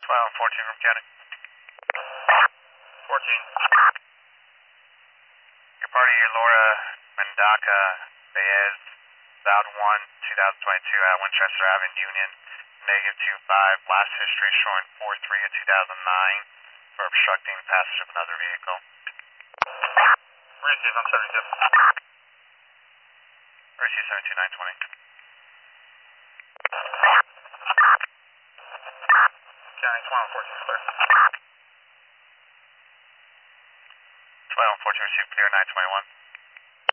12 and 14 from County. 14. Your party, your Laura Mendaca Baez, South 1, 2022 at Winchester Avenue, Union, -25. Last history showing 4-3 of 2009 for obstructing passage of another vehicle. Receive on 72. Receive 72920. County 12 and 14 clear. 12 and 14 received clear 921.